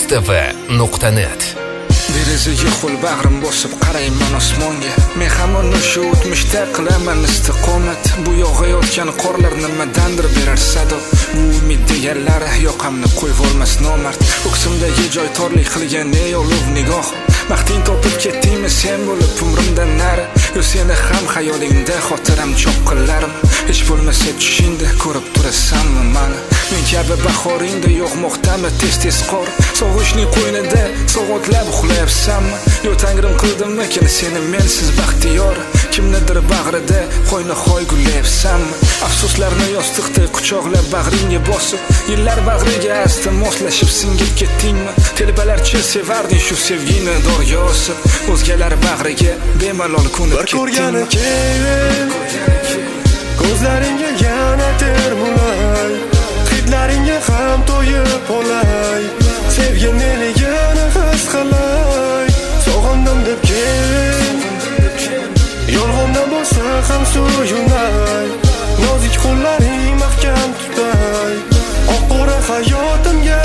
mustv.net. Derazaga qo'l bag'rim bosib qarayman osmonga. Men hamon o'sha o'tmishda qilaman istiqomat. Bu yog'ayotgan qorlar nimadandir berar sado. Bu umid deganlar yoqamni qo'yib olmas nomard. Ko'ksimdagi joy torlik qilgan ey olov nigoh. Vaqting topib ketdingmi sen bo'lib umrimdan nari? Yo seni ham xayolingda xotiram cho'qqillarim. Hech bo'lmasa tushingda ko'rib turasanmi mani? Men kabi bahoringda yo'qmoqdami tez qor? Sog'ishning qo'ynida so'g'otlab uxlayapsanmi? Yo tangrim qildimmikin seni mensiz baxtiyor? Kimnidir bag'rida qo'yni-qo'y gullayapsanmi? Afsuslarni yostiqda quchoqlab bag'ringga bosib, yillar bag'riga asta moslashib singib ketdingmi? Telbalarcha sevarding shu sevgini dorga osib, o'zgalar bag'riga bemalol ko'nib ketdingmi? Ko'rgani kelib, ko'zlaringga yana termulay, hidlaringga ham to'yib olay, sevgi neligini his qilay. Sog'indim deb kel, yolg'ondan bo'lsa ham suyunay, nozik qo'llaring mahkam tutay, oq-qora hayotimga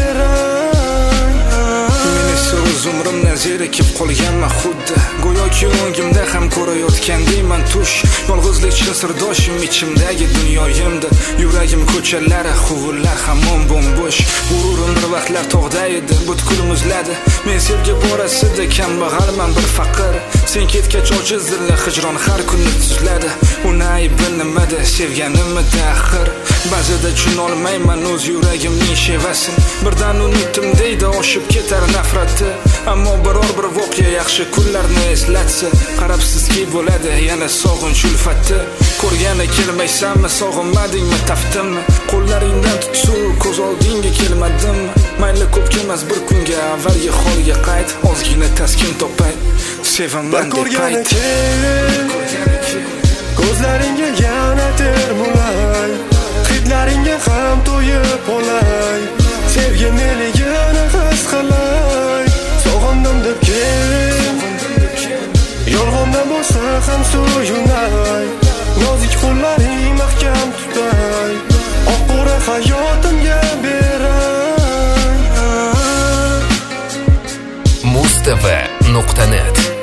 beray. Men esa o'z umrimdan zerikib qolganman xuddi, go'yoki o'ngimda ham ko'rayotgandayman tush. Yolg'izlik chin sirdoshim ichimdagi dunyoyimda, yuragim ko'chalari, huvullar hamon bo'sh. G'ururim bir vaqtlar tog'da edi, butkul muzladi. Men sevgi borasida kambag'alman bir faqir. Sen ketgach ojizdirlar hijron har kunni tuzladi. Uni aybi nimada, sevganimda axir? Ba'zida tushunolmayman o'z yuragimning shevasin. Birdan unutdim deydi oshib ketar nafrati. Ammo biror bir voqea yaxshi kunlarni eslatsa, qarabsizki bo'ladi yana sog'inch ulfati. Ko'rgani kelmaysanmi, sog'inmadingmi taftimni? Qo'llaringdan tutsu ko'z oldingga kelmadimmi? Mayli ko'pga emas bir kunga avvalgi holga qayt, ozgina taskin topay, sevaman deb qayt. Ko'zlaringga yana termulay, hidlaringga ham to'yib olay, sevgi neligini his qilay. Sog'indim deb kel, yolg'ondan bo'lsa ham suyunay, nozik qo'llaring mahkam tutay, oq-qora hayotimga beray. mustv.net